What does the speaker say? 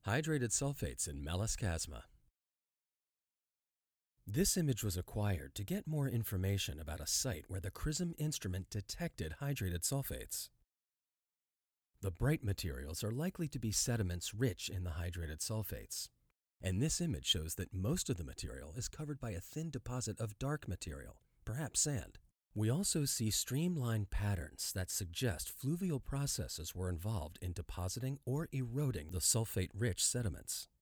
Hydrated sulfates in Melascasma. This image was acquired to get more information about a site where the CRISM instrument detected hydrated sulfates. The bright materials are likely to be sediments rich in the hydrated sulfates, and this image shows that most of the material is covered by a thin deposit of dark material, perhaps sand. We also see streamlined patterns that suggest fluvial processes were involved in depositing or eroding the sulfate-rich sediments.